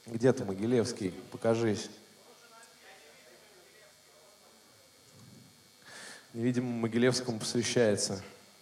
Где ты, Могилевский? Покажись. Видимо, Могилевскому посвящается.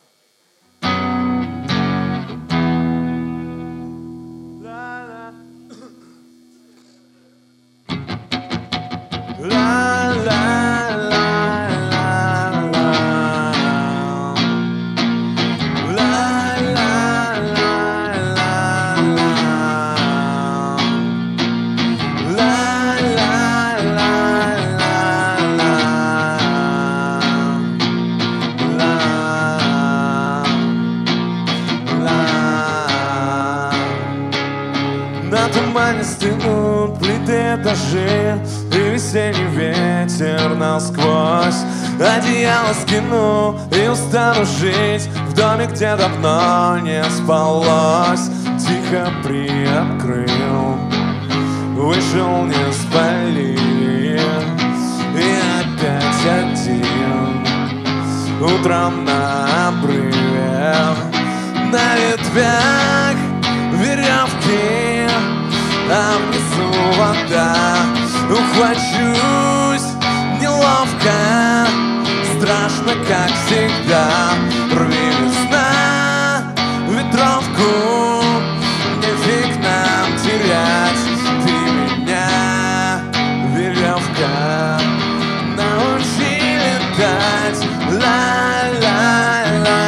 На тумане стынут плиты этажи, и весенний ветер насквозь. Одеяло скину и устану жить в доме, где давно не спалось. Тихо приоткрыл, вышел, не спалили, и опять один. Утром на обрыве, на ветвях веревки, а внизу вода. Ухвачусь неловко, страшно, как всегда. Рви весна ветровку, нефиг нам терять. Ты меня, веревка, научи летать. Ла-ла-ла-ла.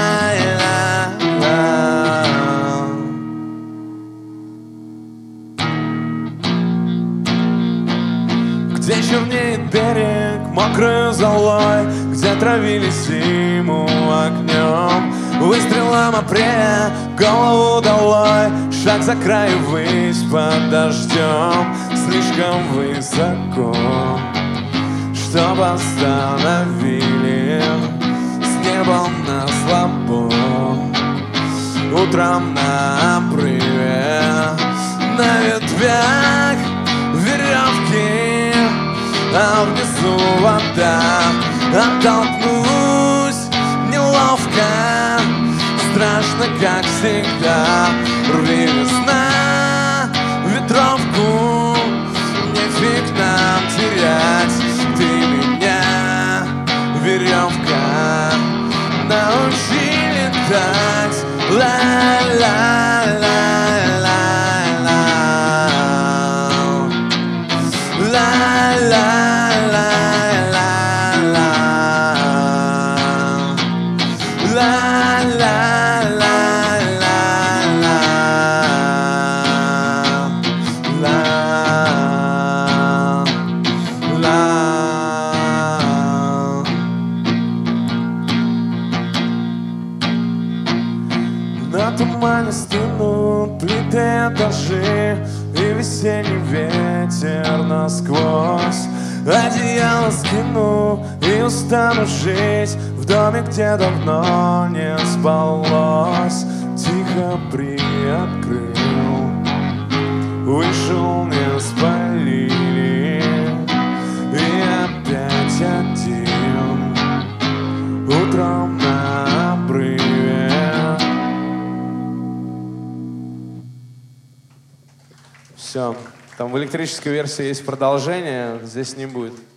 Где чернеет берег мокрой золой, где травили зиму огнем. Выстрелом апреля голову долой, шаг за краю ввысь под дождем. Слишком высоко, чтоб остановили с небом на слабо. Утром на обрыве, на ветвях веревки, а внизу вода. Оттолкнусь неловко, страшно, как всегда. Рви весна ветровку, нефиг нам терять. Ты меня, веревка, научи летать. Ла-ла-ла-ла. На тумане стынут плиты этажи, и весенний ветер насквозь. Одеяло скину и устану жить в доме, где давно не спалось. Тихо приоткрыл, вышел, не спалили, и опять один. Утром на обрыве. Все. Там в электрической версии есть продолжение, здесь не будет.